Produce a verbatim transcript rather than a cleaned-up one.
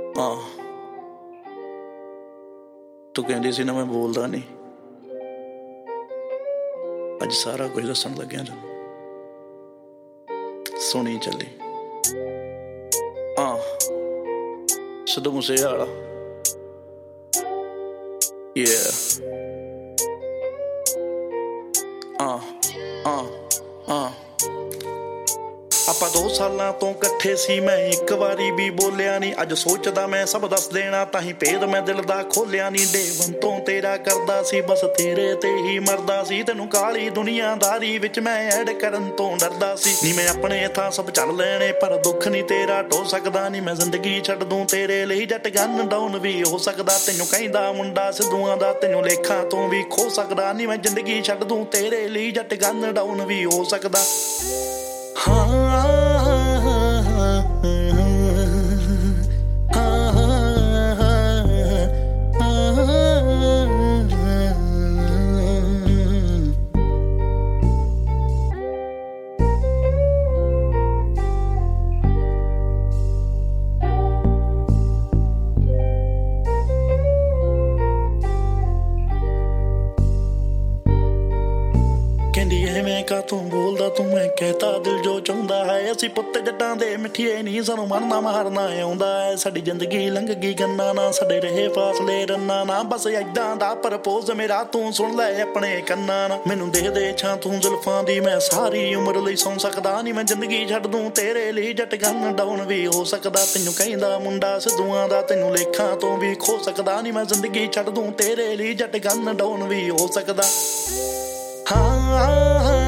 ਹਾਂ ਤੂੰ ਕਹਿੰਦੀ ਸੀ ਨਾ ਮੈਂ ਬੋਲਦਾ ਨਹੀਂ, ਅੱਜ ਸਾਰਾ ਕੁਝ ਦੱਸਣ ਲੱਗਿਆ ਤੈਨੂੰ, ਸੁਣੀ ਚੱਲੀ। ਹਾਂ ਸਿੱਧੂ ਮੂਸੇਵਾਲਾ yeah ਹਾਂ ਹਾਂ ਹਾਂ ਆਪਾਂ ਦੋ ਸਾਲਾਂ ਤੋਂ ਇਕੱਠੇ ਸੀ, ਮੈਂ ਇੱਕ ਵਾਰੀ ਵੀ ਬੋਲਿਆ ਨਹੀਂ। ਅੱਜ ਸੋਚਦਾ ਮੈਂ ਸਭ ਦੱਸ ਦੇਣਾ, ਤਾਂ ਹੀ ਭੇਦ ਮੈਂ ਦਿਲ ਦਾ ਖੋਲਿਆ ਨਹੀਂ। ਡੇਵਨ ਤੋਂ ਤੇਰਾ ਕਰਦਾ ਸੀ, ਬਸ ਤੇਰੇ ਤੇ ਹੀ ਮਰਦਾ ਸੀ। ਤੈਨੂੰ ਕਾਲੀ ਦੁਨੀਆਦਾਰੀ ਵਿੱਚ ਮੈਂ ਐਡ ਕਰਨ ਤੋਂ ਡਰਦਾ ਸੀ। ਨੀ ਮੈਂ ਆਪਣੇ ਥਾਂ ਸਭ ਚੱਲ ਲੈਣੇ, ਪਰ ਦੁੱਖ ਨਹੀਂ ਤੇਰਾ ਢੋ ਸਕਦਾ। ਨੀ ਮੈਂ ਜ਼ਿੰਦਗੀ ਛੱਡ ਦੂੰ ਤੇਰੇ ਲਈ, ਜੱਟ ਗਨ ਡਾਊਨ ਵੀ ਹੋ ਸਕਦਾ। ਤੈਨੂੰ ਕਹਿੰਦਾ ਮੁੰਡਾ ਸਿੱਧੂਆਂ ਦਾ, ਤੈਨੂੰ ਲੇਖਾਂ ਤੋਂ ਵੀ ਖੋ ਸਕਦਾ। ਨੀ ਮੈਂ ਜ਼ਿੰਦਗੀ ਛੱਡ ਦੂੰ ਤੇਰੇ ਲਈ, ਜੱਟ ਗਨ ਡਾਊਨ ਵੀ ਹੋ ਸਕਦਾ। ਹਾਂ ਕਹਿੰਦੀ ਐਵੇਂ ਕਾ ਤੂੰ ਬੋਲਦਾ ਤੂੰ, ਮੈਂ ਕਹਿਤਾ ਦਿਲ ਜੋ ਚਾਹੁੰਦਾ ਹੈ। ਅਸੀਂ ਪੁੱਤ ਜੱਟਾਂ ਦੇ ਮਿੱਠੀਏ ਨਹੀਂ, ਸਾਨੂੰ ਮਰਨਾ ਮਾਰਨਾ ਆਉਂਦਾ ਹੈ। ਸਾਡੀ ਜ਼ਿੰਦਗੀ ਲੰਘ ਗਈ ਗੰਨਾ ਨਾ, ਸਾਡੇ ਰਹੇ ਫਾਸਲੇ ਰੰਨਾ ਨਾ। ਬਸ ਏਦਾਂ ਦਾ ਪ੍ਰਪੋਜ਼ ਮੇਰਾ ਤੂੰ ਸੁਣ ਲੈ ਆਪਣੇ ਕੰਨਾਂ ਨਾ। ਮੈਨੂੰ ਦੇ ਦੇ ਛਾਂ ਤੂੰ ਜ਼ੁਲਫਾਂ ਦੀ, ਮੈਂ ਸਾਰੀ ਉਮਰ ਲਈ ਸੌਂ ਸਕਦਾ। ਨਹੀਂ ਮੈਂ ਜ਼ਿੰਦਗੀ ਛੱਡ ਦੂੰ ਤੇਰੇ ਲਈ, ਜੱਟ ਗਨ ਡਾਊਨ ਵੀ ਹੋ ਸਕਦਾ। ਤੈਨੂੰ ਕਹਿੰਦਾ ਮੁੰਡਾ ਸਿੱਧੂਆਂ ਦਾ, ਤੈਨੂੰ ਲੇਖਾਂ ਤੋਂ ਵੀ ਖੋ ਸਕਦਾ। ਨਹੀਂ ਮੈਂ ਜ਼ਿੰਦਗੀ ਛੱਡ ਦੂੰ ਤੇਰੇ ਲਈ, ਜੱਟ ਗਨ ਡਾਊਨ ਵੀ ਹੋ ਸਕਦਾ। ਹਾਂ